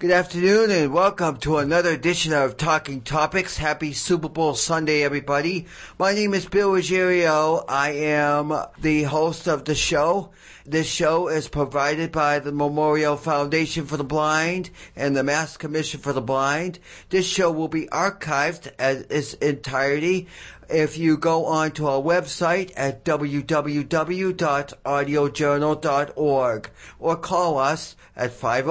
Good afternoon and welcome to another edition of Talking Topics. Happy Super Bowl Sunday, everybody. My name is Bill Ruggiero. I am the host of the show. This show is provided by the Memorial Foundation for the Blind and the Mass Commission for the Blind. This show will be archived as its entirety if you go on to our website at www.audiojournal.org or call us at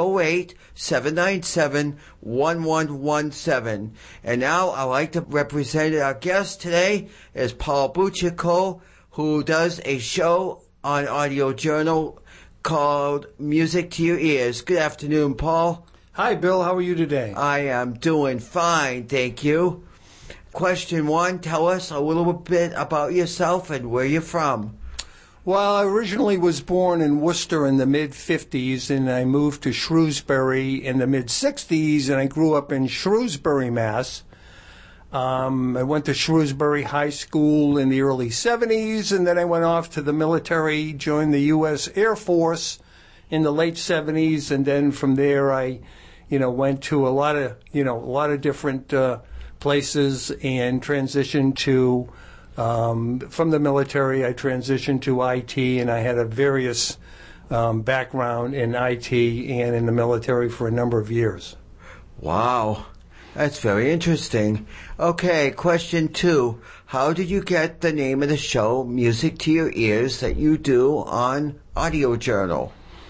508-797-1117. And now I'd like to represent our guest today is Paul Buccico, who does a show on Audio Journal called Music to Your Ears. Good afternoon, Paul. Hi, Bill. How are you today? I am doing fine, thank you. Question one, tell us a little bit about yourself and where you're from. Well, I originally was born in Worcester in the mid-50s, and I moved to Shrewsbury in the mid-60s, and I grew up in Shrewsbury, Mass. I went to Shrewsbury High School in the early 70s, and then I went off to the military, joined the U.S. Air Force in the late 70s, and then from there I, went to a lot of different places and transitioned to, from the military, I transitioned to IT, and I had a various background in IT and in the military for a number of years. Wow, that's very interesting. Okay, question two. How did you get the name of the show, Music to Your Ears, that you do on Audio Journal?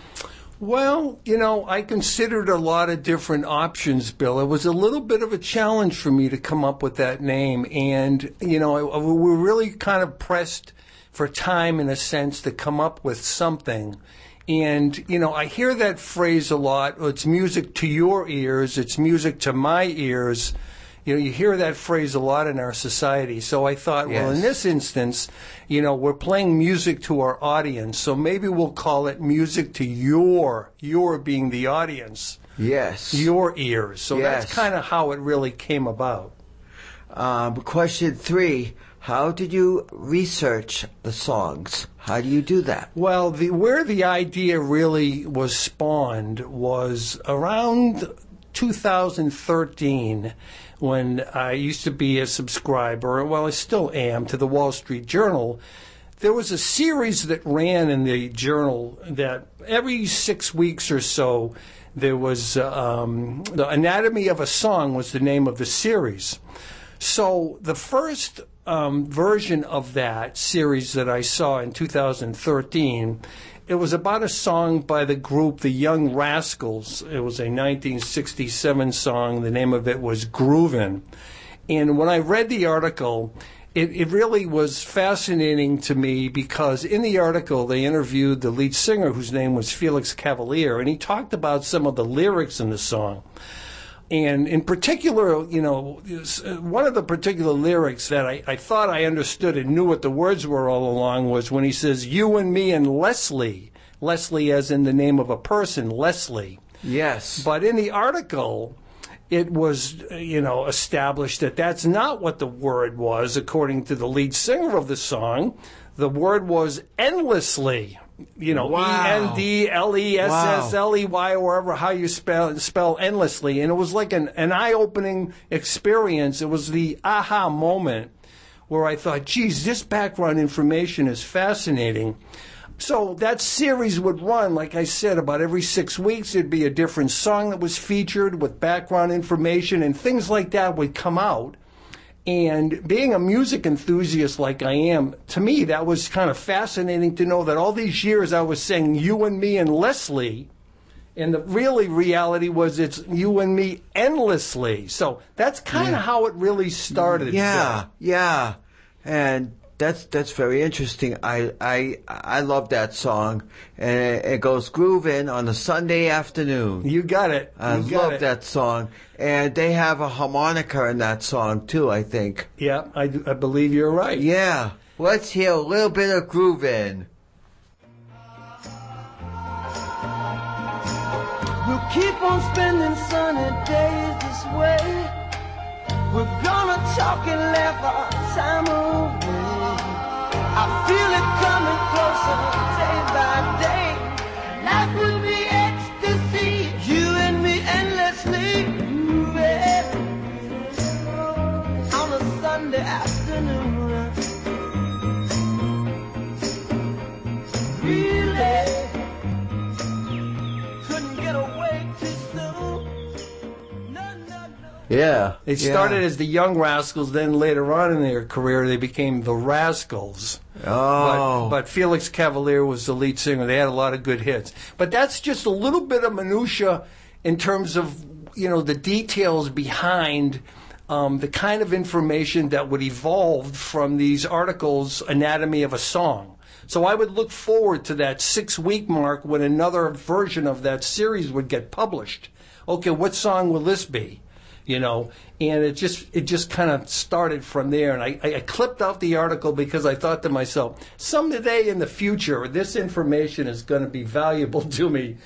Well, I considered a lot of different options, Bill. It was a little bit of a challenge for me to come up with that name. And, we're really kind of pressed for time, in a sense, to come up with something. And, I hear that phrase a lot. It's music to your ears. It's music to my ears. You hear that phrase a lot in our society. So I thought, well, in this instance, we're playing music to our audience. So maybe we'll call it music to your being the audience. Yes. Your ears. So that's kind of how it really came about. Question three. How did you research the songs? How do you do that? Well, where the idea really was spawned was around 2013, when I used to be a subscriber, well, I still am, to the Wall Street Journal. There was a series that ran in the journal that every 6 weeks or so, there was The Anatomy of a Song was the name of the series. So the first version of that series that I saw in 2013, it was about a song by the group The Young Rascals. It was a 1967 song. The name of it was Groovin'. And when I read the article, it really was fascinating to me because in the article they interviewed the lead singer, whose name was Felix Cavaliere, and he talked about some of the lyrics in the song. And in particular, one of the particular lyrics that I thought I understood and knew what the words were all along was when he says, "You and me and Leslie." Leslie as in the name of a person, Leslie. Yes. But in the article, it was, established that that's not what the word was, according to the lead singer of the song. The word was endlessly. Wow. Endlessley, or wherever how you spell endlessly. And it was like an eye-opening experience. It was the aha moment where I thought, geez, this background information is fascinating. So that series would run, like I said, about every 6 weeks. There'd be a different song that was featured with background information, and things like that would come out. And being a music enthusiast like I am, to me that was kind of fascinating to know that all these years I was saying you and me and Leslie, and the reality was it's you and me endlessly. So that's kind of how it really started. Yeah. And that's very interesting. I love that song, and it goes grooving on a Sunday afternoon. You got it. I love that song, and they have a harmonica in that song too, I think. Yeah, I believe you're right. Yeah, let's hear a little bit of grooving. We'll keep on spending sunny days this way. We're gonna talk and laugh our time away. I feel it coming closer day by day. Life would be ecstasy. You and me endless Yeah. They started as the Young Rascals, then later on in their career they became the Rascals. Oh. But Felix Cavalier was the lead singer. They had a lot of good hits. But that's just a little bit of minutia in terms of, the details behind the kind of information that would evolve from these articles, Anatomy of a Song. So I would look forward to that 6-week mark when another version of that series would get published. Okay, what song will this be? And it just kind of started from there. And I clipped out the article because I thought to myself, someday in the future, this information is going to be valuable to me.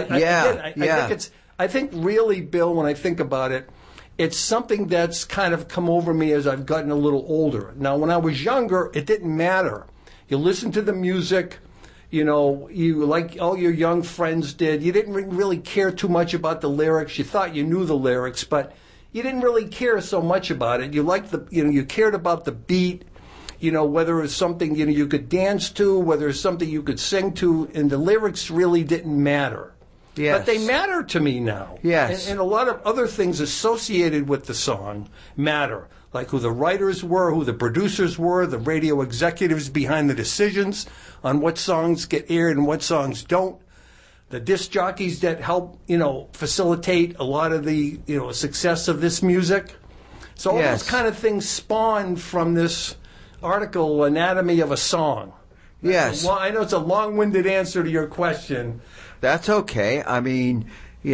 I think really, Bill, when I think about it, it's something that's kind of come over me as I've gotten a little older. Now, when I was younger, it didn't matter. You listen to the music, you like all your young friends did. You didn't really care too much about the lyrics. You thought you knew the lyrics, but you didn't really care so much about it. You liked you cared about the beat, whether it was something, you could dance to, whether it's something you could sing to, and the lyrics really didn't matter. Yes. But they matter to me now. Yes. And a lot of other things associated with the song matter, like who the writers were, who the producers were, the radio executives behind the decisions on what songs get aired and what songs don't, the disc jockeys that help, facilitate a lot of the, success of this music. So all those kind of things spawned from this article, Anatomy of a Song. Yes. Well, I know it's a long-winded answer to your question. That's okay. I mean,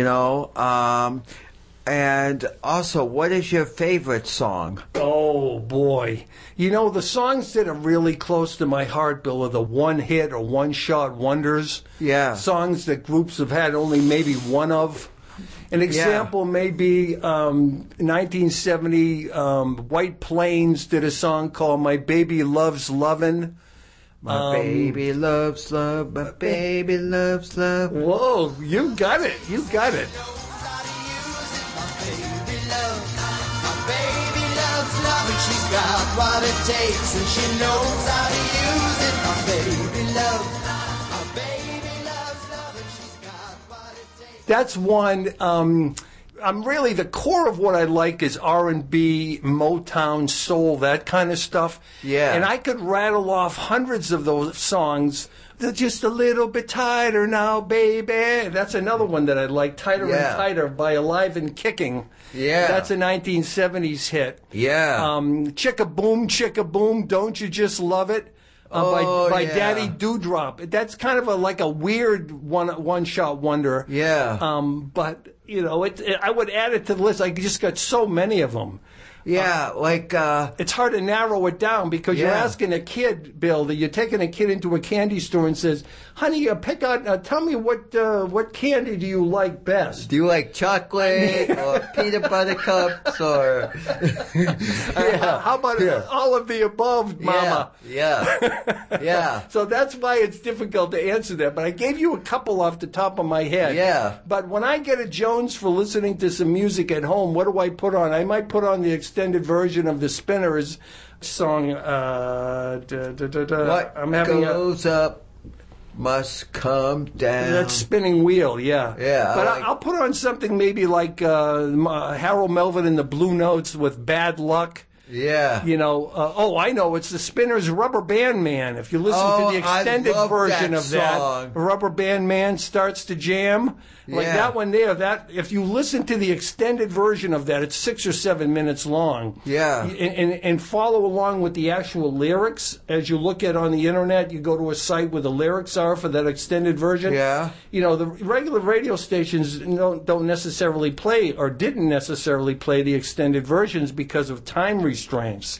and also, what is your favorite song? Oh, boy. The songs that are really close to my heart, Bill, are the one-hit or one-shot wonders. Yeah. Songs that groups have had only maybe one of. An example may be 1970, White Plains did a song called My Baby Loves Lovin'. My baby loves love, my baby loves love. Whoa, you got it. You got it. She's got what it takes and she knows how to use it. My baby loves love and she's got what it takes. That's one. I'm really, the core of what I like is R&B, Motown, soul, that kind of stuff. Yeah. And I could rattle off hundreds of those songs. They're just a little bit tighter now, baby. That's another one that I like, Tighter and Tighter by Alive and Kicking. Yeah. That's a 1970s hit. Yeah. Chicka Boom, Don't You Just Love It? By Daddy Dewdrop. That's kind of like a weird one-shot wonder. Yeah. But, I would add it to the list. I just got so many of them. Yeah, it's hard to narrow it down because you're asking a kid, Bill, that you're taking a kid into a candy store and says, honey, tell me what candy do you like best? Do you like chocolate or peanut butter cups or... How about all of the above, Mama? Yeah. So that's why it's difficult to answer that. But I gave you a couple off the top of my head. Yeah. But when I get a Jones for listening to some music at home, what do I put on? I might put on the extended version of the Spinners song. What goes up must come down. That's Spinning Wheel, yeah. Yeah. But I'll put on something maybe like Harold Melvin and the Blue Notes with Bad Luck. Yeah. I know. It's the Spinners' Rubber Band Man. If you listen to the extended version of that, Rubber Band Man starts to jam. Like that one there, if you listen to the extended version of that, it's 6 or 7 minutes long. Yeah. And follow along with the actual lyrics as you look at on the internet. You go to a site where the lyrics are for that extended version. Yeah. The regular radio stations don't necessarily play or didn't necessarily play the extended versions because of time constraints.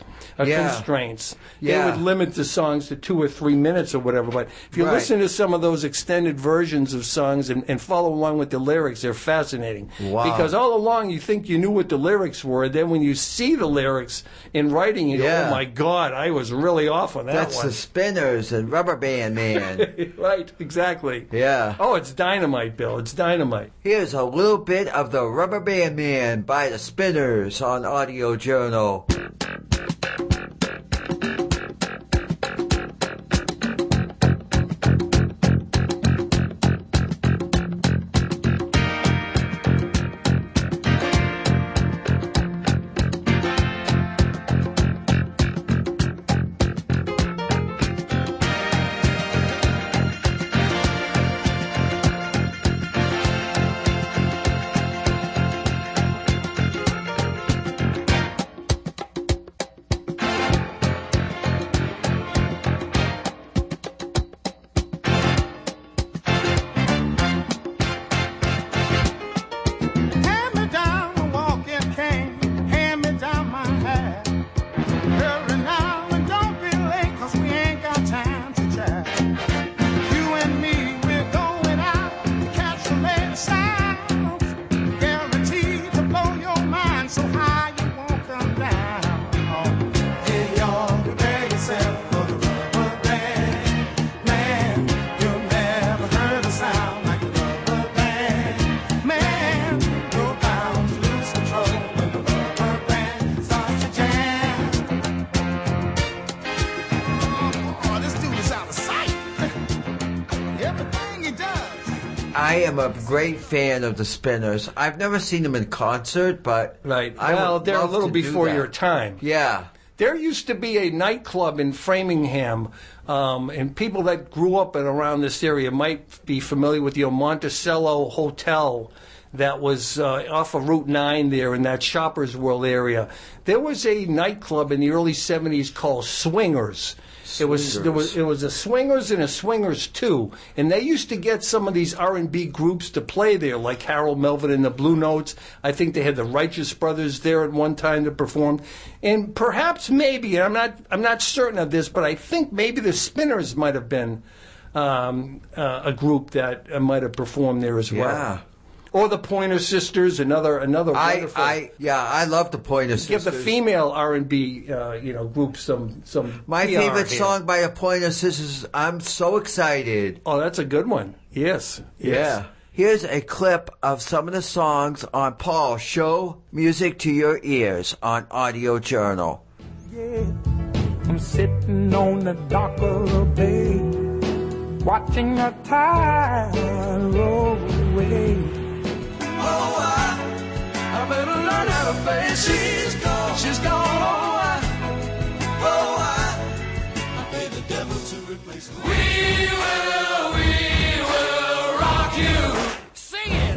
They would limit the songs to 2 or 3 minutes or whatever. But if you listen to some of those extended versions of songs and follow along with the lyrics, they're fascinating. Wow. Because all along you think you knew what the lyrics were. Then when you see the lyrics in writing, you go, oh my God, I was really off on that one. That's the Spinners and Rubber Band Man. Right, exactly. Yeah. Oh, it's dynamite, Bill. It's dynamite. Here's a little bit of the Rubber Band Man by the Spinners on Audio Journal. I am a great fan of the Spinners. I've never seen them in concert, but Right. I Well, would they're a love little to do before that. your time. Yeah. There used to be a nightclub in Framingham, and people that grew up and around this area might be familiar with the Monticello Hotel that was off of Route 9 there in that Shoppers World area. There was a nightclub in the early 70s called Swingers. It was a Swingers and a Swingers 2, and they used to get some of these R&B groups to play there, like Harold Melvin and the Blue Notes. I think they had the Righteous Brothers there at one time that performed, and perhaps maybe I'm not certain of this, but I think maybe the Spinners might have been a group that might have performed there as well. Yeah. Or the Pointer Sisters, another wonderful. I love the Pointer Sisters. Give the female R&B group some. My PR favorite here. song by the Pointer Sisters. I'm so excited. Oh, that's a good one. Yes. Yeah. Here's a clip of some of the songs on Paul Show Music to Your Ears on Audio Journal. Yeah, I'm sitting on the dock of the bay, watching the tide roll away. Oh, I better learn how to face. She's gone. Oh, I pay the devil to replace her. We will rock you. Sing it.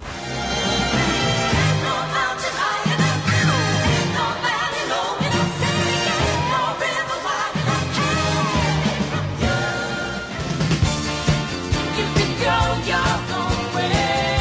No mountain high enough, no valley low enough, no river wide enough. You can go your own way.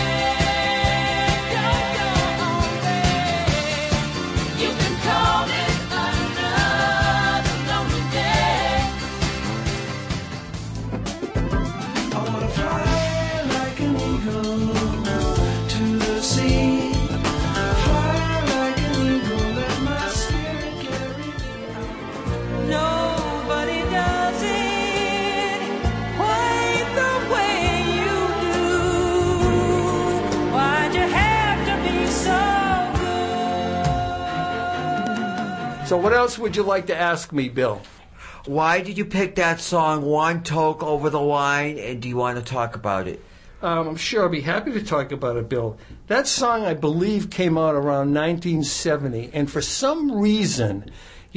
So what else would you like to ask me, Bill? Why did you pick that song, One Toke Over the Line, and do you want to talk about it? I'm sure I'll be happy to talk about it, Bill. That song, I believe, came out around 1970, and for some reason,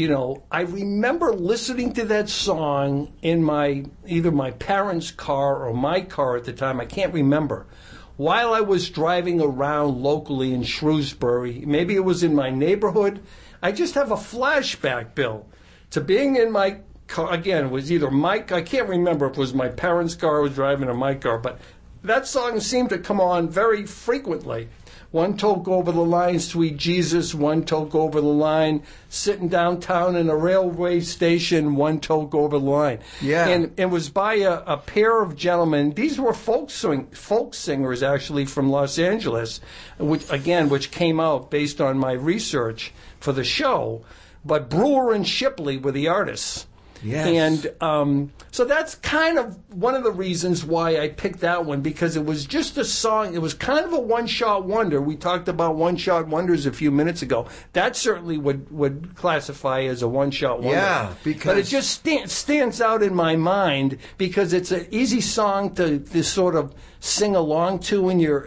I remember listening to that song in either my parents' car or my car at the time. I can't remember. While I was driving around locally in Shrewsbury, maybe it was in my neighborhood, I just have a flashback, Bill, to being in my car. Again, it was either I can't remember if it was my parents' car I was driving or my car, but that song seemed to come on very frequently. One toke over the line, sweet Jesus, one toke over the line, sitting downtown in a railway station, one toke over the line. Yeah. And it was by a pair of gentlemen. These were folk singers, actually, from Los Angeles, which came out based on my research for the show. But Brewer and Shipley were the artists. Yes. And so that's kind of one of the reasons why I picked that one, because it was just a song. It was kind of a one-shot wonder. We talked about one-shot wonders a few minutes ago. That certainly would classify as a one-shot wonder. Yeah, because... But it just stands out in my mind because it's an easy song to sort of sing along to when you're,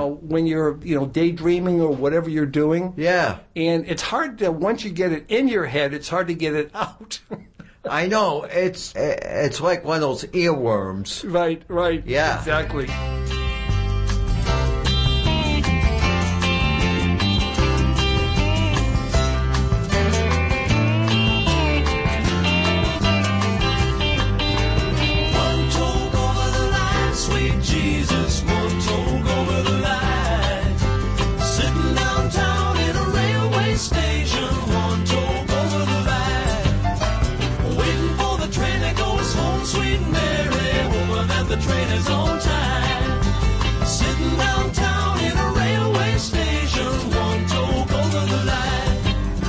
daydreaming or whatever you're doing. Yeah. And it's hard to, once you get it in your head, it's hard to get it out. I know. It's like one of those earworms. Right. Yeah. Exactly. One toke over the line, sweet Jesus, one toke over the line. Sitting downtown in a railway station, one toke over the line. Waiting for the train that goes home, sweet Mary, hoping that the train is on time. Sitting downtown in a railway station, one toke over the line.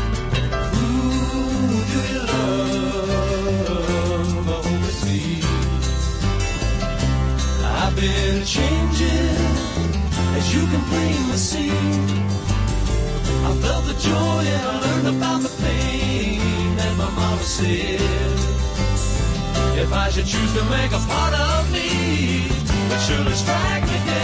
Who do you love? I hope it's me. I've been changing, as you can plainly see. I felt the joy and I learned about the pain that my mama said. If I should choose to make a part of me, it surely strike me dead.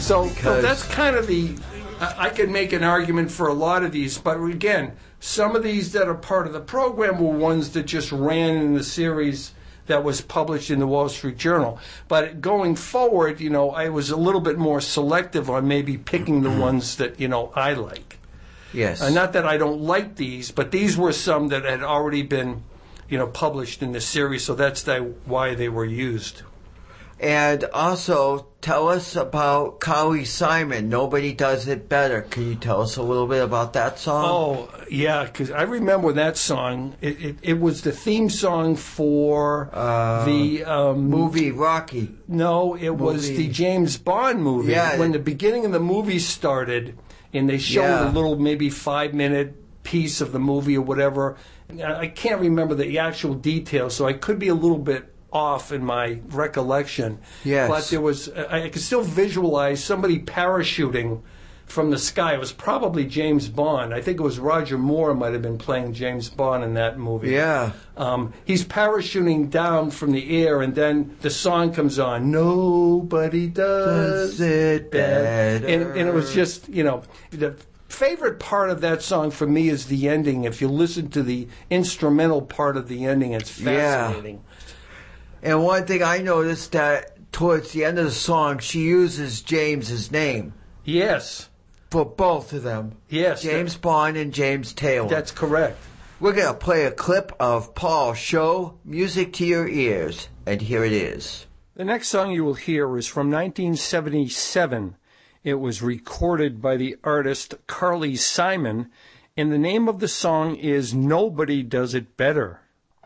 So that's kind of I could make an argument for a lot of these, but again, some of these that are part of the program were ones that just ran in the series that was published in the Wall Street Journal. But going forward, I was a little bit more selective on maybe picking the ones that, I like. Yes. Not that I don't like these, but these were some that had already been, published in the series, so that's why they were used. And also, tell us about Carly Simon, Nobody Does It Better. Can you tell us a little bit about that song? Oh, yeah, because I remember that song. It was the theme song for the... movie Rocky. No, it was the James Bond movie. Yeah. When the beginning of the movie started, and they showed a little maybe 5-minute piece of the movie or whatever. I can't remember the actual details, so I could be a little bit off in my recollection. Yes. But there was, I could still visualize somebody parachuting from the sky. It was probably James Bond. I think it was Roger Moore might have been playing James Bond in that movie. Yeah. He's parachuting down from the air, and then the song comes on, Nobody Does It Better. And it was just, the favorite part of that song for me is the ending. If you listen to the instrumental part of the ending, it's fascinating. Yeah. And one thing I noticed that towards the end of the song, she uses James's name. Yes. For both of them. Yes. James Bond and James Taylor. That's correct. We're going to play a clip of Paul's show, Music to Your Ears. And here it is. The next song you will hear is from 1977. It was recorded by the artist Carly Simon, and the name of the song is Nobody Does It Better.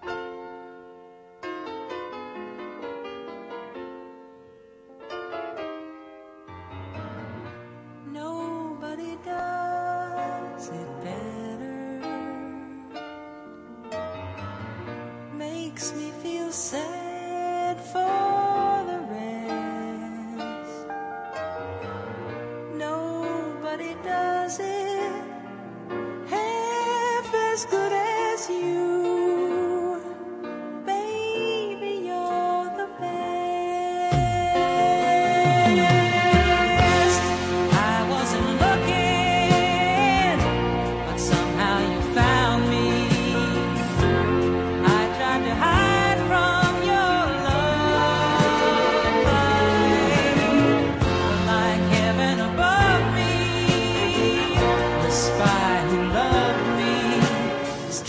Nobody does it better. Makes me feel sad for the rest. Nobody does it half as good as you. Baby, you're the best. I wasn't looking, but somehow you found me. I tried to hide from your love, but like heaven above me, the spy who loved me is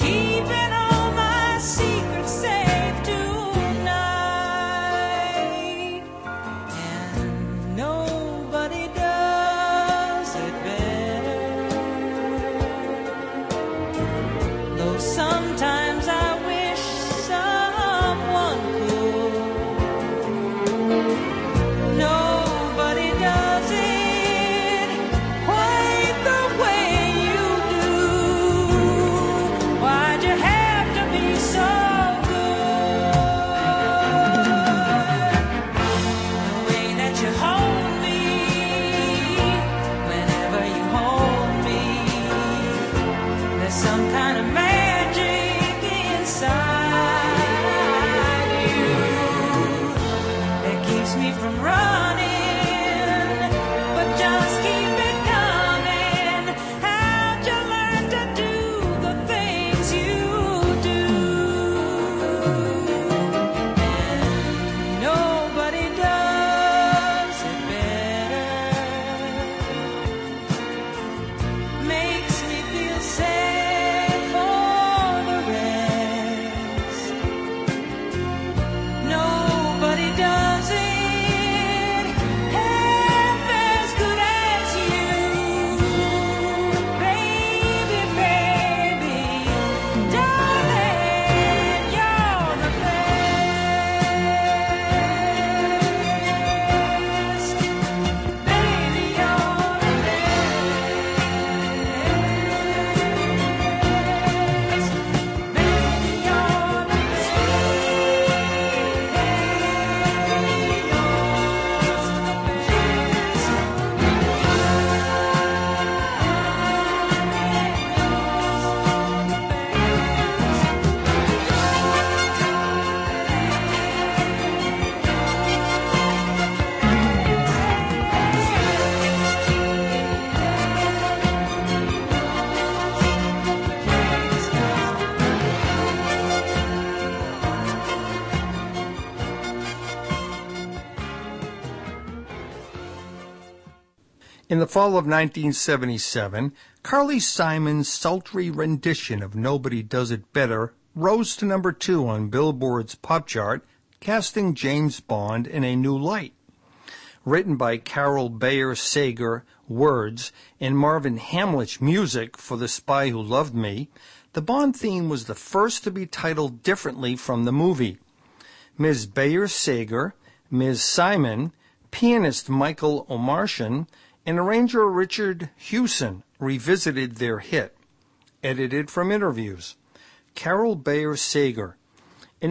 In the fall of 1977, Carly Simon's sultry rendition of Nobody Does It Better rose to number 2 on Billboard's pop chart, casting James Bond in a new light. Written by Carol Bayer Sager, words, and Marvin Hamlisch music for The Spy Who Loved Me, the Bond theme was the first to be titled differently from the movie. Ms. Bayer Sager, Ms. Simon, pianist Michael Omartian, and arranger Richard Hewson revisited their hit. Edited from interviews. Carol Bayer Sager. In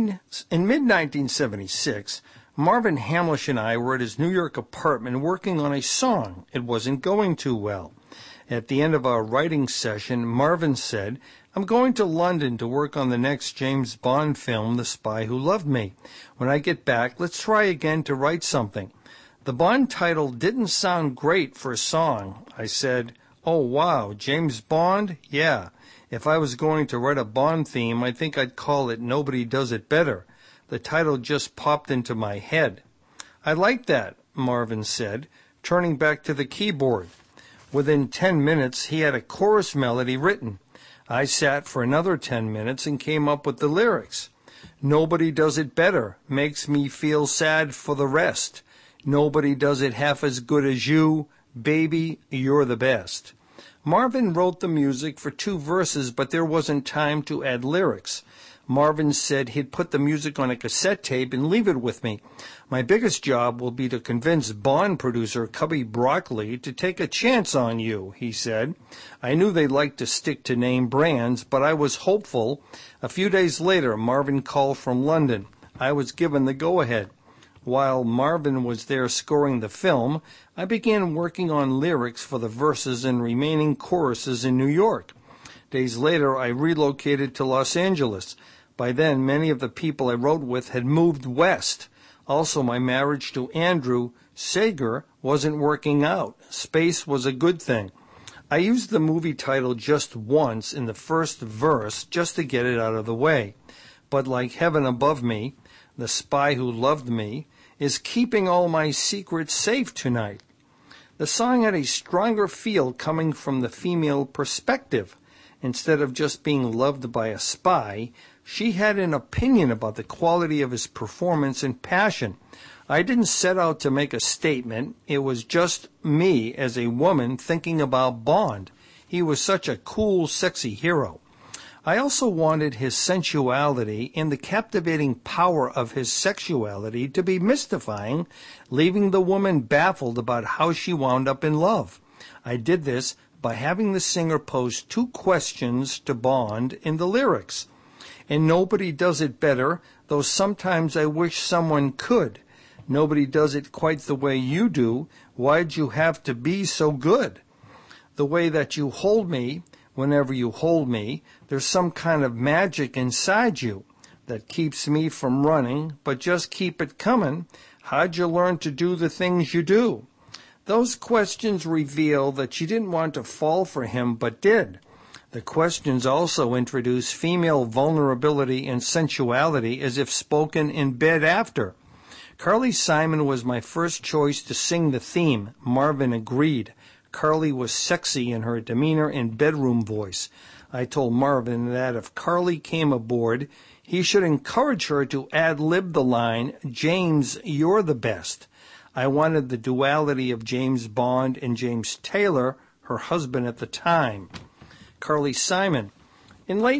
mid-1976, Marvin Hamlisch and I were at his New York apartment working on a song. It wasn't going too well. At the end of our writing session, Marvin said, "I'm going to London to work on the next James Bond film, The Spy Who Loved Me. When I get back, let's try again to write something." The Bond title didn't sound great for a song. I said, "Oh, wow, James Bond? Yeah. If I was going to write a Bond theme, I think I'd call it Nobody Does It Better." The title just popped into my head. "I like that," Marvin said, turning back to the keyboard. Within 10 minutes, he had a chorus melody written. I sat for another 10 minutes and came up with the lyrics. "Nobody does it better, makes me feel sad for the rest. Nobody does it half as good as you, baby, you're the best." Marvin wrote the music for 2 verses, but there wasn't time to add lyrics. Marvin said he'd put the music on a cassette tape and leave it with me. "My biggest job will be to convince Bond producer Cubby Broccoli to take a chance on you," he said. I knew they liked to stick to name brands, but I was hopeful. A few days later, Marvin called from London. I was given the go-ahead. While Marvin was there scoring the film, I began working on lyrics for the verses and remaining choruses in New York. Days later, I relocated to Los Angeles. By then, many of the people I wrote with had moved west. Also, my marriage to Andrew Sager wasn't working out. Space was a good thing. I used the movie title just once in the first verse just to get it out of the way. But like Heaven Above Me, The Spy Who Loved Me is keeping all my secrets safe tonight. The song had a stronger feel coming from the female perspective. Instead of just being loved by a spy, she had an opinion about the quality of his performance and passion. I didn't set out to make a statement. It was just me as a woman thinking about Bond. He was such a cool, sexy hero. I also wanted his sensuality and the captivating power of his sexuality to be mystifying, leaving the woman baffled about how she wound up in love. I did this by having the singer pose 2 questions to Bond in the lyrics. "And nobody does it better, though sometimes I wish someone could. Nobody does it quite the way you do. Why'd you have to be so good? The way that you hold me, whenever you hold me, there's some kind of magic inside you that keeps me from running, but just keep it coming. How'd you learn to do the things you do?" Those questions reveal that she didn't want to fall for him, but did. The questions also introduce female vulnerability and sensuality as if spoken in bed after. Carly Simon was my first choice to sing the theme. Marvin agreed. Carly was sexy in her demeanor and bedroom voice. I told Marvin that if Carly came aboard, he should encourage her to ad-lib the line, "James, you're the best." I wanted the duality of James Bond and James Taylor, her husband at the time. Carly Simon. In late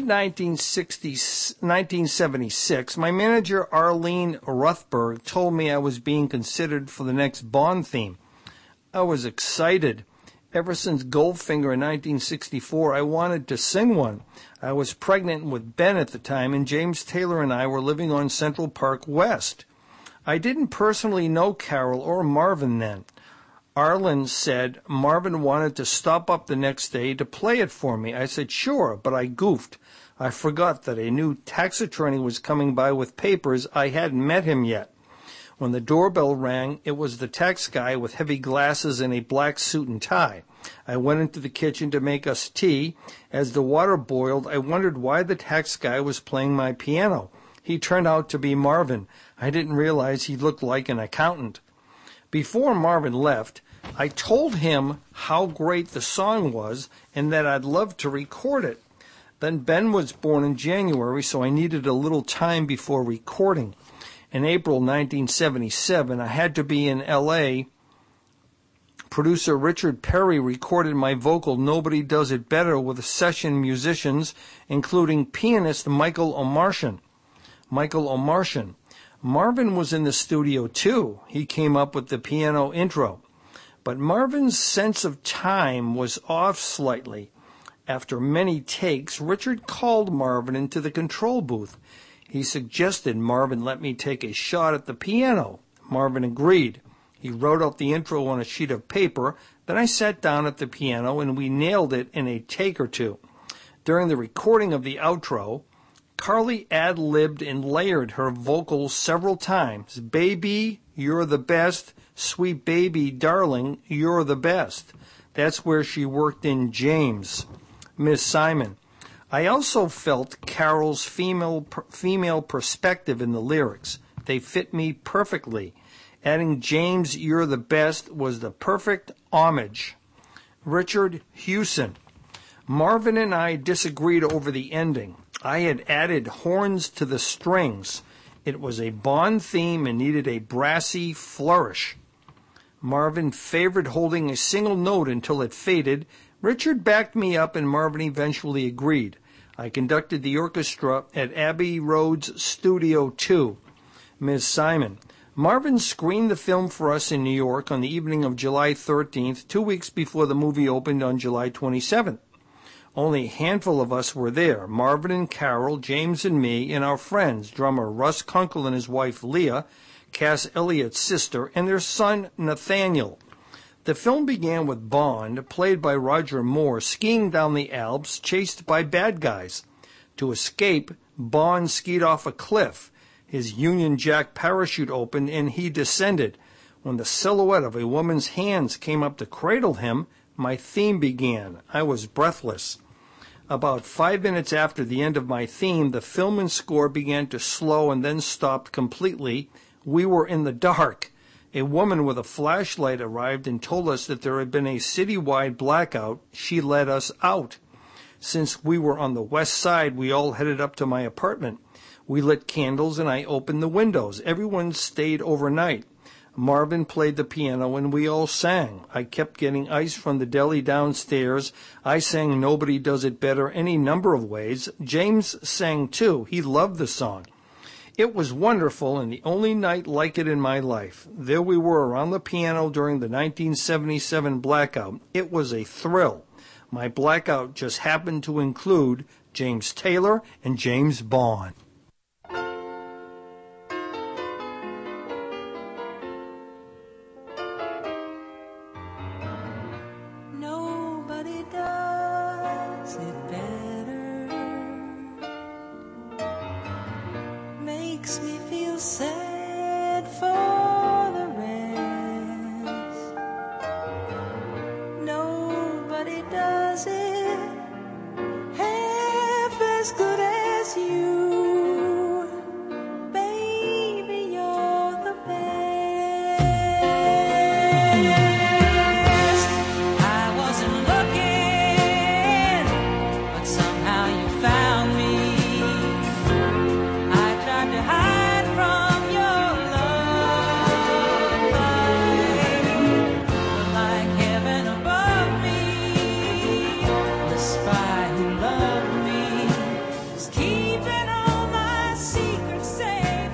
1976, my manager Arlene Rothberg told me I was being considered for the next Bond theme. I was excited. Ever since Goldfinger in 1964, I wanted to sing one. I was pregnant with Ben at the time, and James Taylor and I were living on Central Park West. I didn't personally know Carol or Marvin then. Arlen said Marvin wanted to stop up the next day to play it for me. I said, sure, but I goofed. I forgot that a new tax attorney was coming by with papers. I hadn't met him yet. When the doorbell rang, it was the tax guy with heavy glasses and a black suit and tie. I went into the kitchen to make us tea. As the water boiled, I wondered why the tax guy was playing my piano. He turned out to be Marvin. I didn't realize he looked like an accountant. Before Marvin left, I told him how great the song was and that I'd love to record it. Then Ben was born in January, so I needed a little time before recording. In April 1977, I had to be in L.A. Producer Richard Perry recorded my vocal Nobody Does It Better with session musicians, including pianist Michael Omartian. Marvin was in the studio too. He came up with the piano intro. But Marvin's sense of time was off slightly. After many takes, Richard called Marvin into the control booth. He suggested Marvin let me take a shot at the piano. Marvin agreed. He wrote out the intro on a sheet of paper. Then I sat down at the piano and we nailed it in a take or two. During the recording of the outro, Carly ad-libbed and layered her vocals several times. Baby, you're the best. Sweet baby, darling, you're the best. That's where she worked in James. Miss Simon. I also felt Carol's female perspective in the lyrics. They fit me perfectly. Adding James, you're the best was the perfect homage. Richard Hewson. Marvin and I disagreed over the ending. I had added horns to the strings. It was a Bond theme and needed a brassy flourish. Marvin favored holding a single note until it faded. Richard backed me up and Marvin eventually agreed. I conducted the orchestra at Abbey Road's Studio 2. Ms. Simon. Marvin screened the film for us in New York on the evening of July 13th, 2 weeks before the movie opened on July 27th. Only a handful of us were there, Marvin and Carol, James and me, and our friends, drummer Russ Kunkel and his wife Leah, Cass Elliott's sister, and their son Nathaniel. The film began with Bond, played by Roger Moore, skiing down the Alps, chased by bad guys. To escape, Bond skied off a cliff. His Union Jack parachute opened and he descended. When the silhouette of a woman's hands came up to cradle him, my theme began. I was breathless. About 5 minutes after the end of my theme, the film and score began to slow and then stopped completely. We were in the dark. A woman with a flashlight arrived and told us that there had been a citywide blackout. She led us out. Since we were on the west side, we all headed up to my apartment. We lit candles and I opened the windows. Everyone stayed overnight. Marvin played the piano and we all sang. I kept getting ice from the deli downstairs. I sang Nobody Does It Better any number of ways. James sang too. He loved the song. It was wonderful and the only night like it in my life. There we were around the piano during the 1977 blackout. It was a thrill. My blackout just happened to include James Taylor and James Bond. Nobody does it better. Makes me feel sad for the rest. Nobody does it half as good as you. Baby, you're the best. I wasn't looking, but somehow you found me. I tried to hide from your love, but like heaven above me, the spy who loved me is keeping all my secrets safe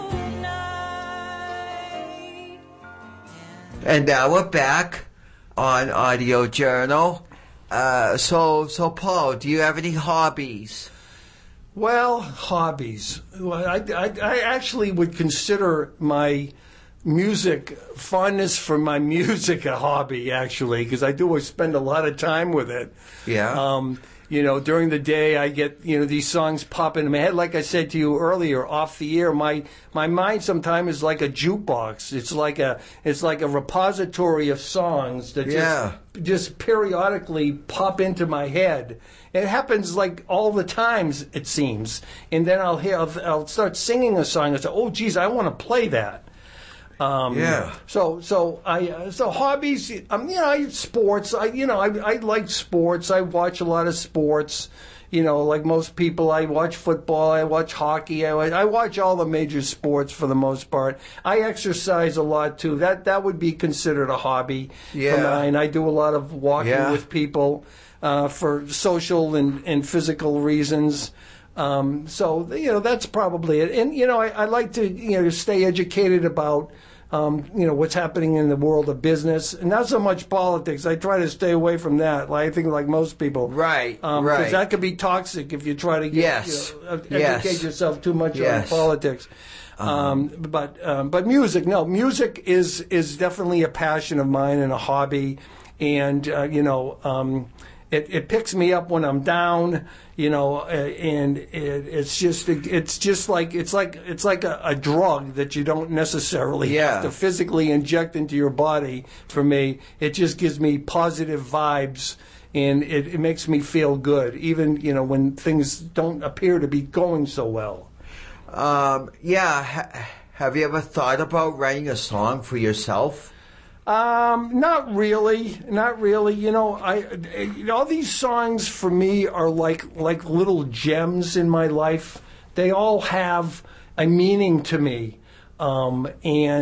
tonight. And now we're back on Audio Journal. So Paul, do you have any hobbies? Well, hobbies. Well, I actually would consider my fondness for my music a hobby, actually, because I do spend a lot of time with it. Yeah. During the day, I get, these songs pop into my head. Like I said to you earlier, off the air, my mind sometimes is like a jukebox. It's like a repository of songs that just periodically pop into my head. It happens like all the times, it seems. And then I'll start singing a song and say, oh, geez, I want to play that. So hobbies. Sports. I like sports. I watch a lot of sports. Like most people, I watch football. I watch hockey. I watch all the major sports for the most part. I exercise a lot too. That would be considered a hobby for mine. I do a lot of walking with people for social and physical reasons. So that's probably it. And I like to stay educated about what's happening in the world of business, and not so much politics. I try to stay away from that. I think like most people, right? Because that could be toxic if you try to educate yourself too much on politics. But music, music is definitely a passion of mine and a hobby, and it picks me up when I'm down, and it's like a drug that you don't necessarily have to physically inject into your body. For me, it just gives me positive vibes, and it makes me feel good, even when things don't appear to be going so well. Have you ever thought about writing a song for yourself? Not really. All these songs for me are like little gems in my life. They all have a meaning to me, I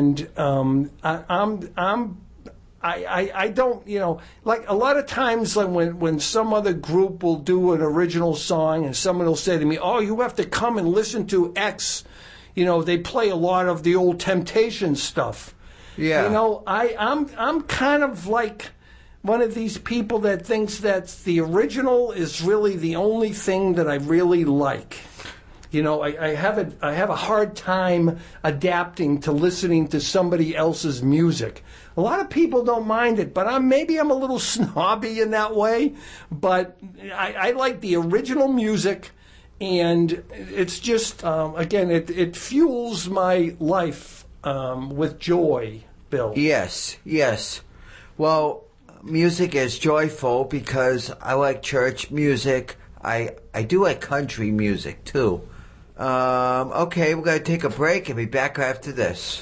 don't, like a lot of times when some other group will do an original song and someone will say to me, "Oh, you have to come and listen to X." They play a lot of the old Temptation stuff. Yeah. I'm kind of like one of these people that thinks that the original is really the only thing that I really like. I have a hard time adapting to listening to somebody else's music. A lot of people don't mind it, but maybe I'm a little snobby in that way. But I like the original music, and it's just again, it fuels my life with joy. Bill. Yes. Well, music is joyful because I like church music. I do like country music too. Okay, we're going to take a break and be back after this.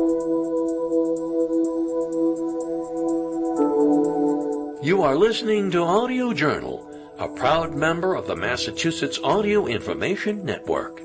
You are listening to Audio Journal, a proud member of the Massachusetts Audio Information Network.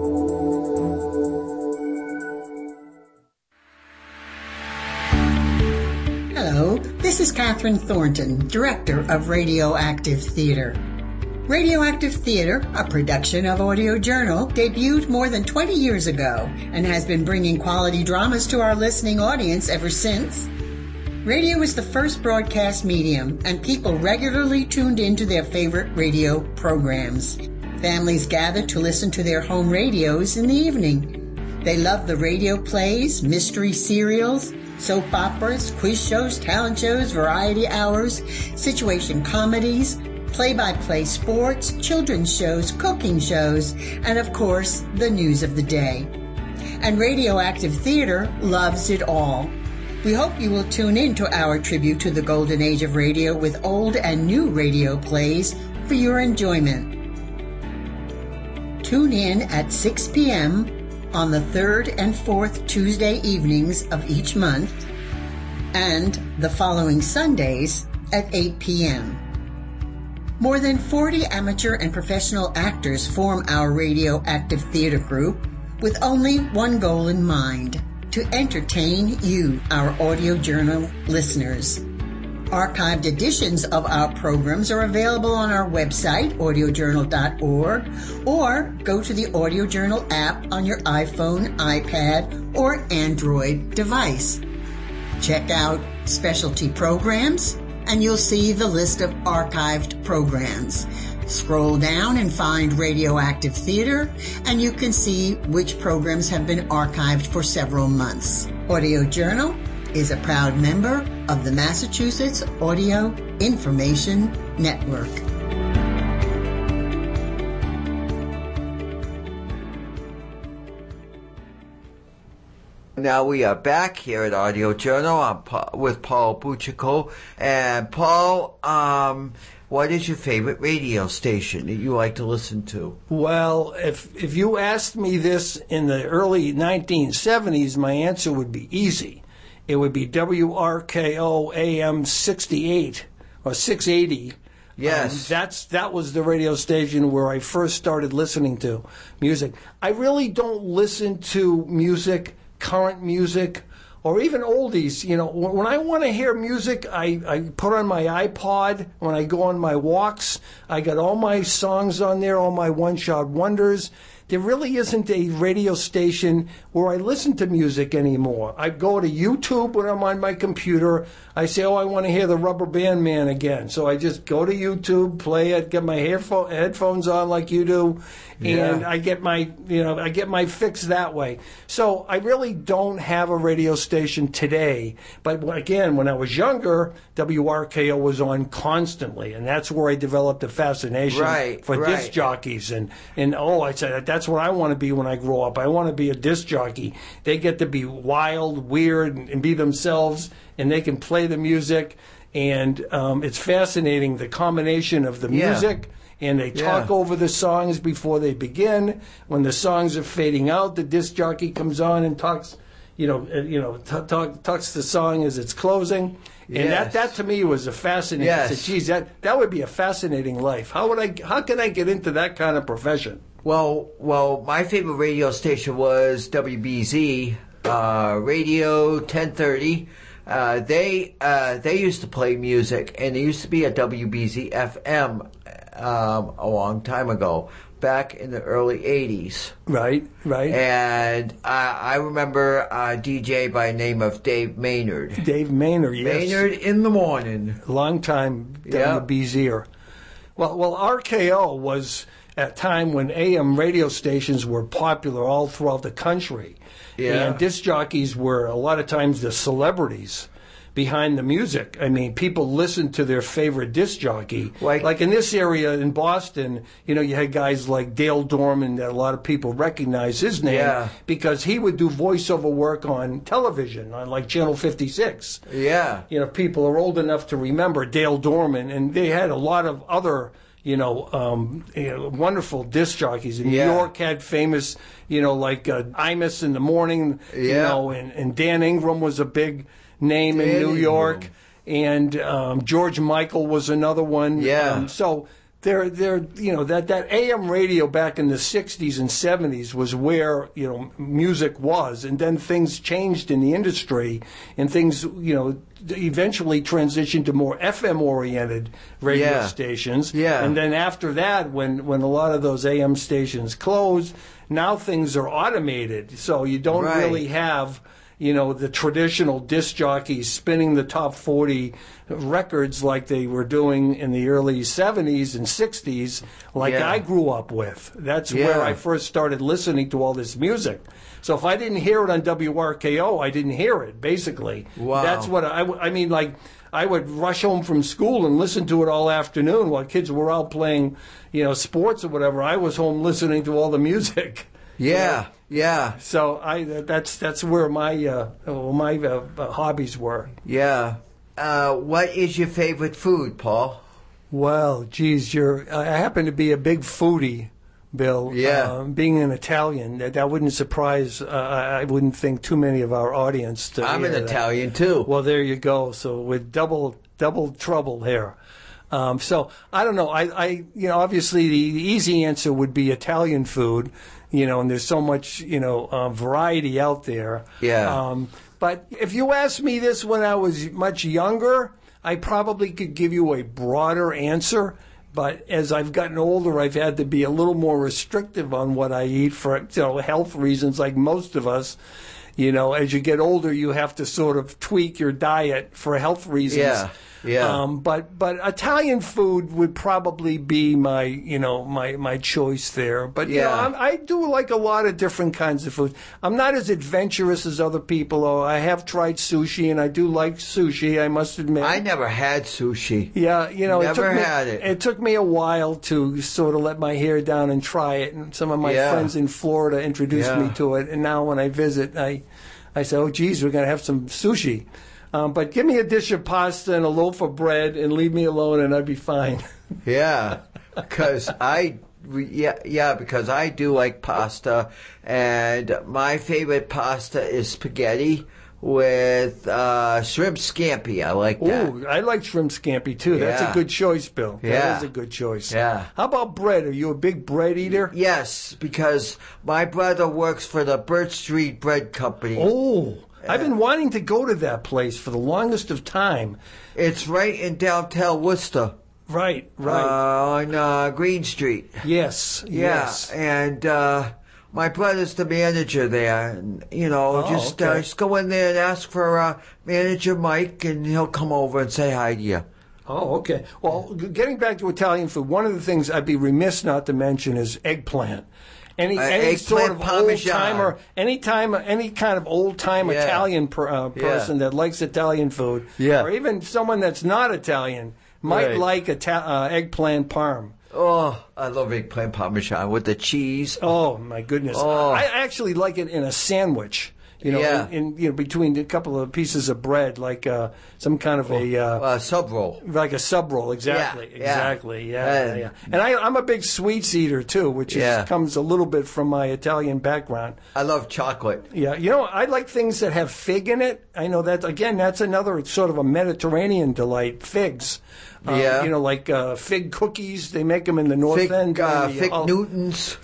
Hello, this is Catherine Thornton, Director of Radioactive Theater. Radioactive Theater, a production of Audio Journal, debuted more than 20 years ago and has been bringing quality dramas to our listening audience ever since. Radio is the first broadcast medium, and people regularly tuned into their favorite radio programs. Families gathered to listen to their home radios in the evening. They loved the radio plays, mystery serials, soap operas, quiz shows, talent shows, variety hours, situation comedies, play-by-play sports, children's shows, cooking shows, and of course, the news of the day. And Radioactive Theater loves it all. We hope you will tune in to our tribute to the golden age of radio with old and new radio plays for your enjoyment. Tune in at 6 p.m. on the third and fourth Tuesday evenings of each month, and the following Sundays at 8 p.m. More than 40 amateur and professional actors form our Radioactive Theater group with only one goal in mind: to entertain you, our Audio Journal listeners. Archived editions of our programs are available on our website, audiojournal.org, or go to the Audio Journal app on your iPhone, iPad, or Android device. Check out specialty programs, and you'll see the list of archived programs. Scroll down and find Radioactive Theater, and you can see which programs have been archived for several months. Audio Journal is a proud member of the Massachusetts Audio Information Network. Now we are back here at Audio Journal with Paul Buccico. And Paul, what is your favorite radio station that you like to listen to? Well, if you asked me this in the early 1970s, my answer would be easy. It would be WRKO AM 68 or 680. Yes. That was the radio station where I first started listening to music. I really don't listen to music, current music, or even oldies. You know, when I want to hear music, I put on my iPod. When I go on my walks, I got all my songs on there, all my one-shot wonders. There really isn't a radio station where I listen to music anymore. I go to YouTube when I'm on my computer. I say, I want to hear the Rubber Band Man again. So I just go to YouTube, play it, get my headphones on like you do, and I get my fix that way. So I really don't have a radio station today. But again, when I was younger, WRKO was on constantly, and that's where I developed a fascination for disc jockeys. And I said, that's what I want to be when I grow up. I want to be a disc jockey. They get to be wild, weird, and be themselves, and they can play the music. And it's fascinating, the combination of the music, and they talk over the songs before they begin. When the songs are fading out, the disc jockey comes on and talks, talks the song as it's closing. And that to me was a fascinating. I said, geez, that would be a fascinating life. How can I get into that kind of profession? Well, my favorite radio station was WBZ, Radio 1030. They used to play music, and there used to be a WBZ FM a long time ago, back in the early 80s. Right. And I remember a DJ by the name of Dave Maynard. Dave Maynard, yes. Maynard in the morning. Long time WBZer. Well, RKO was at a time when AM radio stations were popular all throughout the country. Yeah. And disc jockeys were a lot of times the celebrities behind the music. I mean, people listened to their favorite disc jockey. Like in this area in Boston, you had guys like Dale Dorman that a lot of people recognize his name because he would do voiceover work on television, on like Channel 56. Yeah. People are old enough to remember Dale Dorman, and they had a lot of other wonderful disc jockeys. In New York had famous, like Imus in the morning, and Dan Ingram was a big name in New York, and George Michael was another one. Yeah. So that AM radio back in the 60s and 70s was where, music was, and then things changed in the industry, and things, eventually transitioned to more FM-oriented radio stations. Yeah. And then after that, when a lot of those AM stations closed, now things are automated, so you don't really have the traditional disc jockeys spinning the top 40 records like they were doing in the early 70s and 60s, I grew up with. That's where I first started listening to all this music. So if I didn't hear it on WRKO, I didn't hear it, basically. Wow. That's what I mean, I would rush home from school and listen to it all afternoon while kids were out playing, sports or whatever. I was home listening to all the music. Yeah. Yeah. So that's where my hobbies were. Yeah. What is your favorite food, Paul? Well, geez, I happen to be a big foodie, Bill. Yeah. Being an Italian, that wouldn't surprise. I wouldn't think too many of our audience to. I'm an Italian too. Well, there you go. So with double trouble here. So I don't know. I obviously the easy answer would be Italian food. And there's so much, variety out there. Yeah. But if you asked me this when I was much younger, I probably could give you a broader answer. But as I've gotten older, I've had to be a little more restrictive on what I eat for, health reasons, like most of us. As you get older, you have to sort of tweak your diet for health reasons. Yeah. Yeah. But Italian food would probably be my my choice there. But I do like a lot of different kinds of food. I'm not as adventurous as other people. I have tried sushi, and I do like sushi, I must admit. I never had sushi. Yeah, never had it. It took me a while to sort of let my hair down and try it. And some of my friends in Florida introduced me to it. And now when I visit, I said, oh, geez, we're going to have some sushi. But give me a dish of pasta and a loaf of bread and leave me alone and I'd be fine. Yeah, because because I do like pasta, and my favorite pasta is spaghetti with shrimp scampi. I like that. Ooh, I like shrimp scampi too. That's a good choice, Bill. That is a good choice. Yeah. How about bread? Are you a big bread eater? Yes, because my brother works for the Birch Street Bread Company. Oh, I've been wanting to go to that place for the longest of time. It's right in downtown Worcester. Right. On Green Street. Yes. And my brother's the manager there. And, just go in there and ask for Manager Mike, and he'll come over and say hi to you. Oh, okay. Well, getting back to Italian food, one of the things I'd be remiss not to mention is eggplant. Any sort of old-timer, any kind of old-time Italian person that likes Italian food, or even someone that's not Italian, might like eggplant parm. Oh, I love eggplant parmesan with the cheese. Oh, my goodness. Oh. I actually like it in a sandwich. In between a couple of pieces of bread, like some kind of a sub roll. Like a sub roll, exactly. Yeah. And I'm a big sweets eater too, which comes a little bit from my Italian background. I love chocolate. Yeah, I like things that have fig in it. I know that that's another sort of a Mediterranean delight. Figs. Like fig cookies. They make them in the North End. Fig Newtons.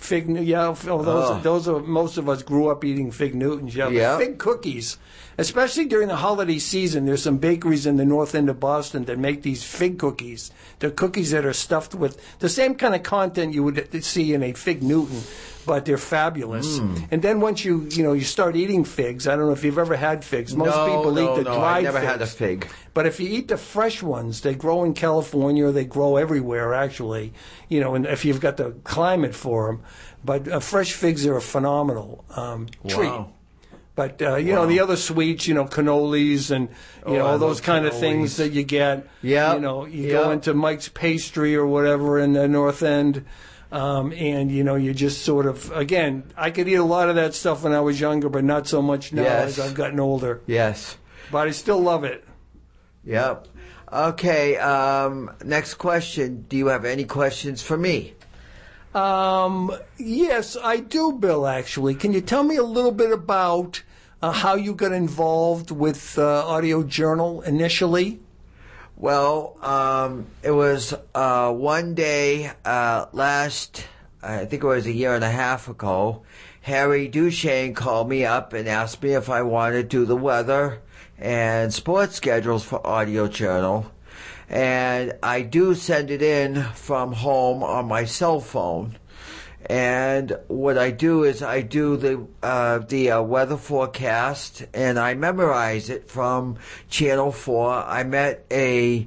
Those are, most of us grew up eating fig Newtons. Fig cookies, especially during the holiday season. There's some bakeries in the North End of Boston that make these fig cookies. They're cookies that are stuffed with the same kind of content you would see in a fig Newton, but they're fabulous. And then once you start eating figs, I don't know if you've ever had figs. Most people eat the dried figs. I never had a fig. But if you eat the fresh ones, they grow in California, or they grow everywhere actually, and if you've got the climate for them. But fresh figs are a phenomenal treat. But, the other sweets, cannolis and, all those kind of things that you get. Yeah. You go into Mike's Pastry or whatever in the North End. And, you just sort of, again, I could eat a lot of that stuff when I was younger, but not so much now as I've gotten older. Yes. But I still love it. Yep. Okay, next question. Do you have any questions for me? Yes, I do, Bill, actually. Can you tell me a little bit about how you got involved with Audio Journal initially? Well, it was one day I think it was a year and a half ago, Harry Duchesne called me up and asked me if I wanted to do the weather and sports schedules for Audio Journal. And I do send it in from home on my cell phone. And what I do is I do the weather forecast, and I memorize it from Channel 4. I met a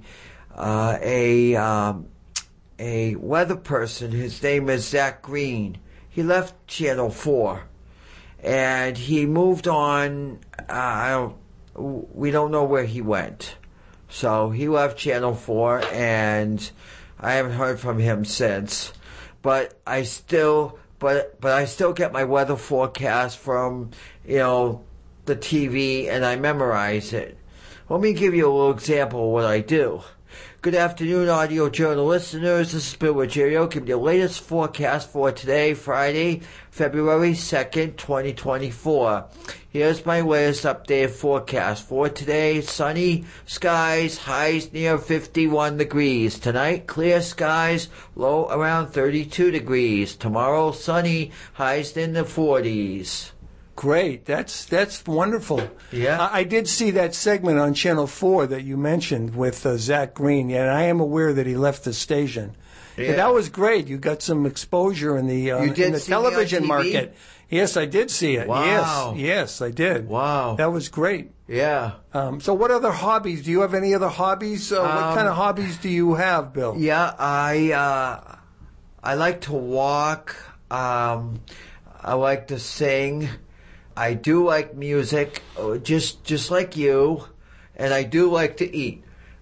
weather person. His name is Zach Green. He left Channel 4, and he moved on. We don't know where he went. So he left Channel 4, and I haven't heard from him since. But I still get my weather forecast from, the TV, and I memorize it. Let me give you a little example of what I do. Good afternoon, Audio Journal listeners. This is Bill Ruggiero, giving you the latest forecast for today, Friday, February 2nd, 2024. Here's my latest updated forecast for today. Sunny skies, highs near 51 degrees. Tonight, clear skies, low around 32 degrees. Tomorrow, sunny, highs in the 40s. Great. That's wonderful. Yeah. I did see that segment on Channel 4 that you mentioned with Zach Green, and I am aware that he left the station. Yeah. And that was great. You got some exposure in the television market. Yes, I did see it. Wow. Yes, I did. Wow. That was great. Yeah. So what other hobbies? Do you have any other hobbies? What kind of hobbies do you have, Bill? Yeah, I like to walk. I like to sing. I do like music, just like you, and I do like to eat.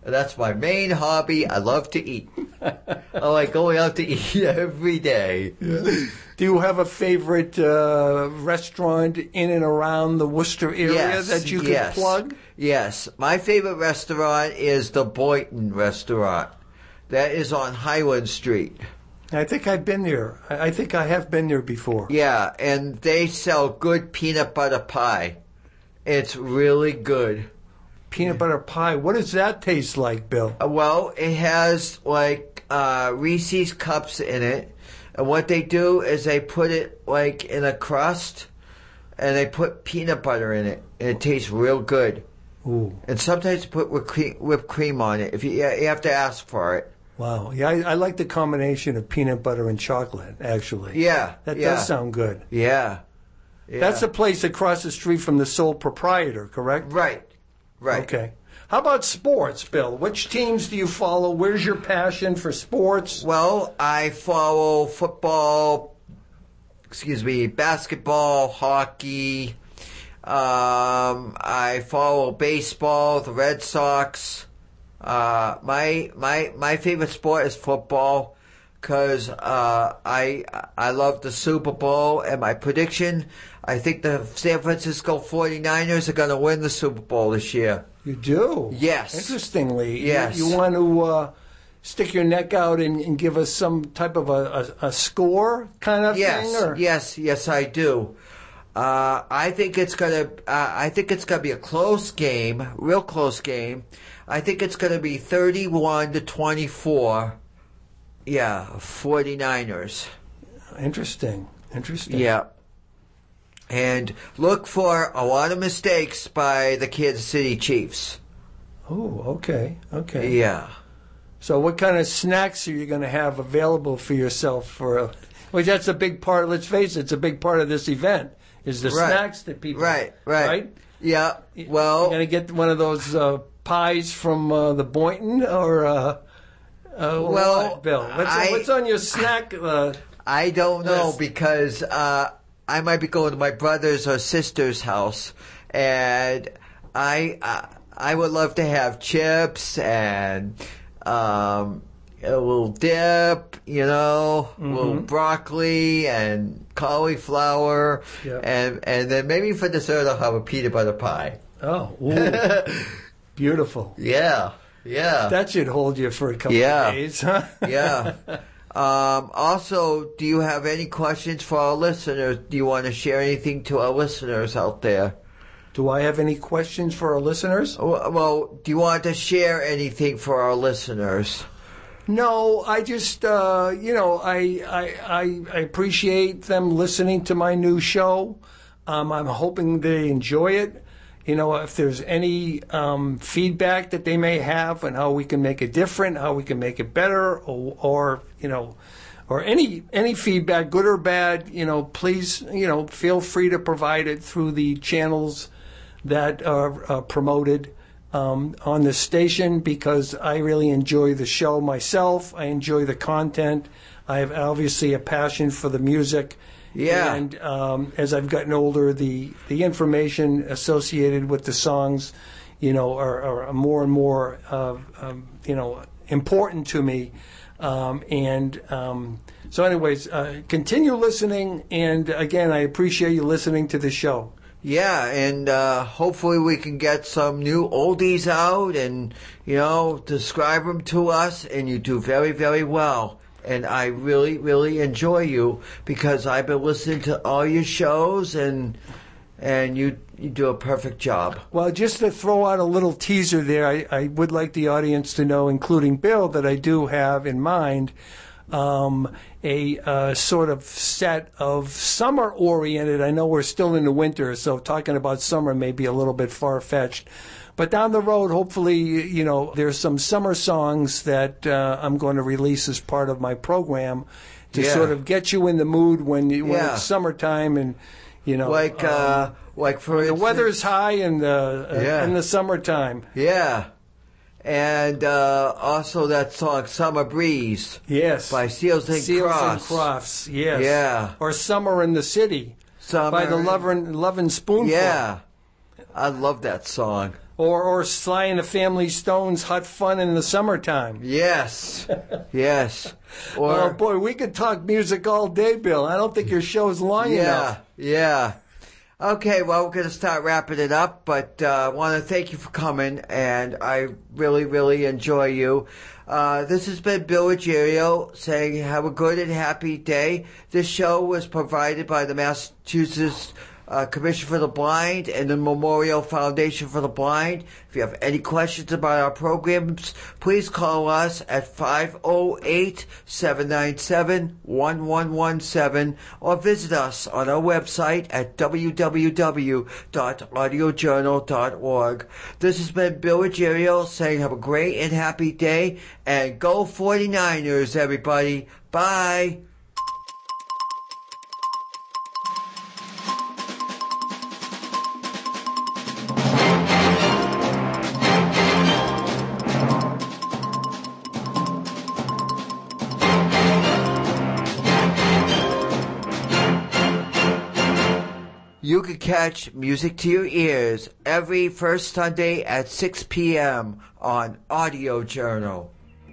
That's my main hobby. I love to eat. I like going out to eat every day. Do you have a favorite restaurant in and around the Worcester area that you could plug? Yes. My favorite restaurant is the Boynton Restaurant. That is on Highland Street. I think I've been there. I think I have been there before. Yeah, and they sell good peanut butter pie. It's really good. Peanut butter pie. What does that taste like, Bill? Well, it has like Reese's cups in it. And what they do is they put it like in a crust and they put peanut butter in it. And it tastes real good. Ooh. And sometimes put whipped cream on it. If you have to ask for it. Wow. Yeah, I like the combination of peanut butter and chocolate, actually. Yeah. That does sound good. Yeah. That's the place across the street from the sole proprietor, correct? Right. Okay. How about sports, Bill? Which teams do you follow? Where's your passion for sports? Well, I follow football, basketball, hockey. I follow baseball, the Red Sox. My favorite sport is football because I love the Super Bowl, and my prediction, I think the San Francisco 49ers are going to win the Super Bowl this year. You do? Yes. Interestingly. Yes. You want to stick your neck out and give us some type of a score kind of thing? Or? Yes, I do. I think it's gonna be a close game, real close game. I think it's gonna be 31-24. Yeah, 49ers. Interesting. Yeah. And look for a lot of mistakes by the Kansas City Chiefs. Oh, okay. Yeah. So what kind of snacks are you going to have available for yourself well, that's a big part, let's face it, it's a big part of this event, is the snacks that people... Right? Yeah, well... You're going to get one of those pies from the Boynton, or... what, Bill? What's on your snack? I don't know, list? Because I might be going to my brother's or sister's house, and I would love to have chips and a little dip, a little broccoli and cauliflower, and then maybe for dessert I'll have a peanut butter pie. Oh, beautiful. Yeah. That should hold you for a couple of days, huh? Yeah. Also, do you have any questions for our listeners? Do you want to share anything to our listeners out there? Do I have any questions for our listeners? Well, do you want to share anything for our listeners? No, I just, I appreciate them listening to my new show. I'm hoping they enjoy it. If there's any feedback that they may have on how we can make it different, how we can make it better, or any feedback, good or bad, please, feel free to provide it through the channels that are promoted on the station, because I really enjoy the show myself. I enjoy the content. I have obviously a passion for the music. Yeah. And as I've gotten older, the information associated with the songs, are more and more, important to me. So anyways, continue listening. And again, I appreciate you listening to the show. Yeah, and hopefully we can get some new oldies out and, describe them to us, and you do very, very well. And I really, really enjoy you because I've been listening to all your shows, and you do a perfect job. Well, just to throw out a little teaser there, I would like the audience to know, including Bill, that I do have in mind a sort of set of summer-oriented. I know we're still in the winter, so talking about summer may be a little bit far-fetched. But down the road, hopefully, there's some summer songs that I'm going to release as part of my program to sort of get you in the mood when it's summertime, and like for instance, the weather's high in the summertime. Yeah. And also that song "Summer Breeze." Yes. By Seals and Crofts. Yes. Yeah. Or "Summer in the City" by the Lovin' Spoonful. Yeah. I love that song. Or Sly and the Family Stone's Hot Fun in the Summertime. Yes. Yes. Oh, boy, we could talk music all day, Bill. I don't think your show is long enough. Yeah. Okay, well, we're going to start wrapping it up, but I want to thank you for coming, and I really, really enjoy you. This has been Bill Ruggiero saying have a good and happy day. This show was provided by the Massachusetts Commission for the Blind and the Memorial Foundation for the Blind. If you have any questions about our programs, please call us at 508-797-1117 or visit us on our website at www.audiojournal.org. This has been Bill Ruggiero saying have a great and happy day, and go 49ers, everybody. Bye. You can catch Music to Your Ears every first Sunday at 6 p.m. on Audio Journal.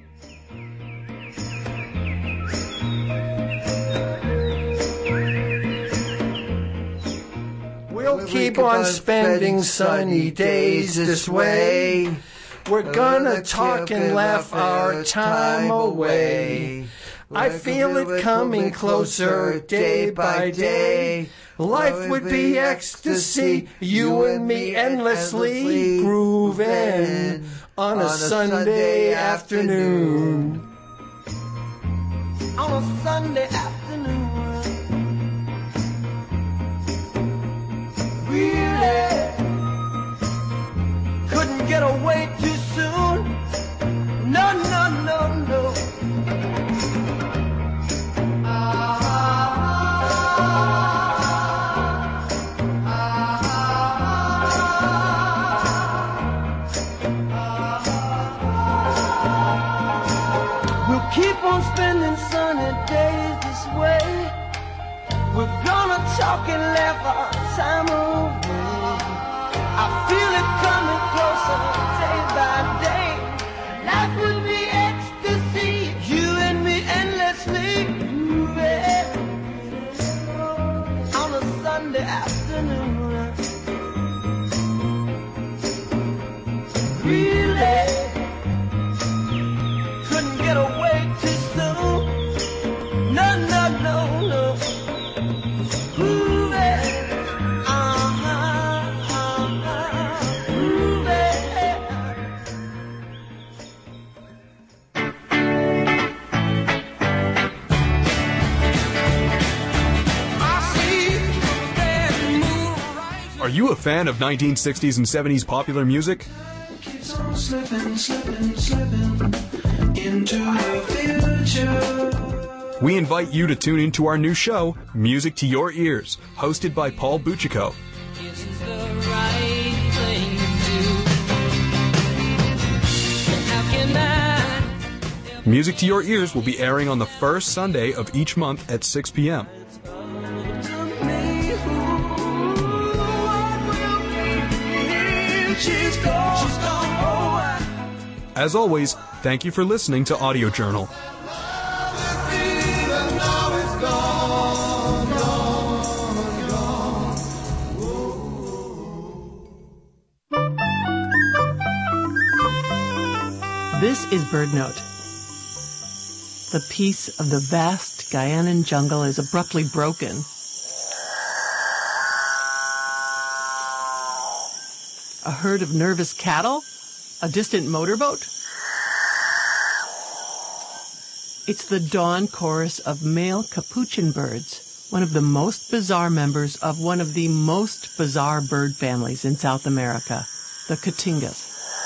We'll keep on spending sunny days this way. We're gonna talk and laugh our time away. I feel it coming closer day by day. Life would be ecstasy, you and me endlessly grooving on a Sunday afternoon. On a Sunday afternoon, really couldn't get away too soon. No, no, no, no. Keep on spending sunny days this way. We're gonna talk and laugh our time away. I feel it coming closer day by day. Life would be ecstasy, you and me endlessly moving on a Sunday afternoon. Really couldn't get away too soon. No, no, no, no. Ooh, ooh, Are you a fan of 1960s and 70s popular music? keeps on slipping, slipping, slipping into the future. We invite you to tune into our new show, Music to Your Ears, hosted by Paul Buccico. This is the right thing to do. How can I? Music to Your Ears will be airing on the first Sunday of each month at 6 p.m. As always, thank you for listening to Audio Journal. This is BirdNote. The peace of the vast Guyanan jungle is abruptly broken. A herd of nervous cattle? A distant motorboat? It's the dawn chorus of male capuchin birds, one of the most bizarre members of one of the most bizarre bird families in South America, the cotingas.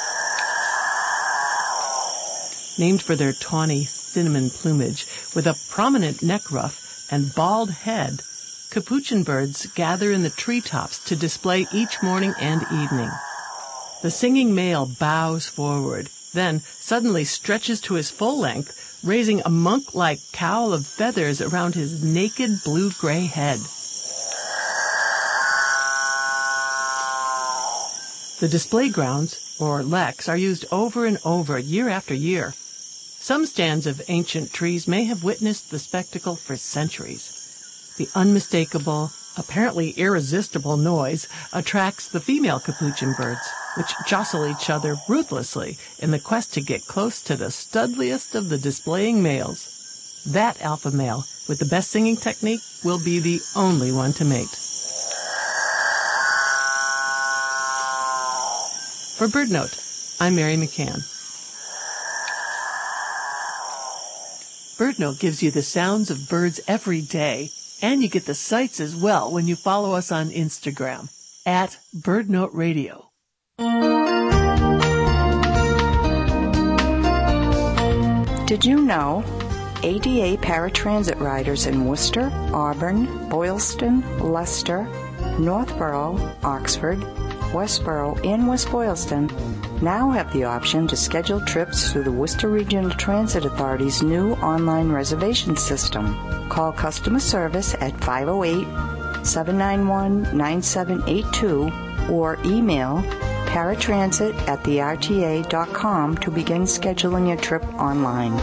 Named for their tawny cinnamon plumage, with a prominent neck ruff and bald head, capuchin birds gather in the treetops to display each morning and evening. The singing male bows forward, then suddenly stretches to his full length, raising a monk-like cowl of feathers around his naked blue-gray head. The display grounds, or leks, are used over and over, year after year. Some stands of ancient trees may have witnessed the spectacle for centuries. The unmistakable, apparently irresistible noise attracts the female capuchin birds, which jostle each other ruthlessly in the quest to get close to the studliest of the displaying males. That alpha male, with the best singing technique, will be the only one to mate. For BirdNote, I'm Mary McCann. BirdNote gives you the sounds of birds every day, and you get the sights as well when you follow us on Instagram, @BirdNote Radio. Did you know ADA paratransit riders in Worcester, Auburn, Boylston, Leicester, Northborough, Oxford, Westborough, and West Boylston now have the option to schedule trips through the Worcester Regional Transit Authority's new online reservation system. Call customer service at 508-791-9782 or email paratransit@therta.com to begin scheduling your trip online.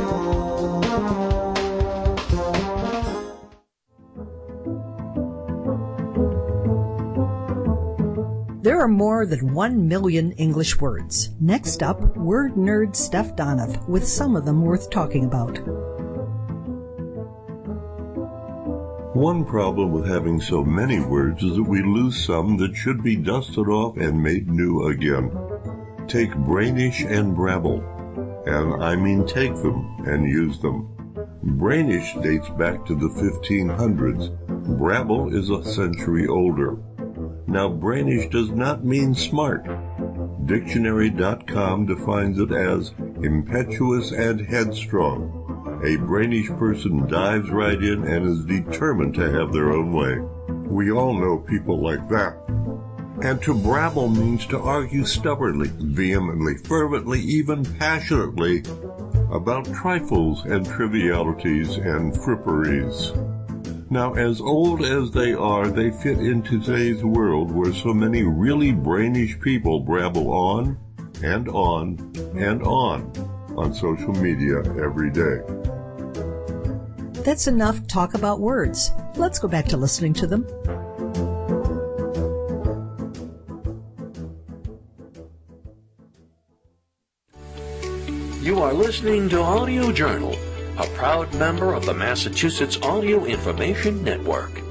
There are more than 1 million English words. Next up, word nerd Steph Donoff with some of them worth talking about. One problem with having so many words is that we lose some that should be dusted off and made new again. Take Brainish and Brabble, and I mean take them and use them. Brainish dates back to the 1500s. Brabble is a century older. Now, brainish does not mean smart. Dictionary.com defines it as impetuous and headstrong. A brainish person dives right in and is determined to have their own way. We all know people like that. And to brabble means to argue stubbornly, vehemently, fervently, even passionately about trifles and trivialities and fripperies. Now, as old as they are, they fit into today's world where so many really brainish people brabble on and on and on social media every day. That's enough talk about words. Let's go back to listening to them. You are listening to Audio Journal, a proud member of the Massachusetts Audio Information Network.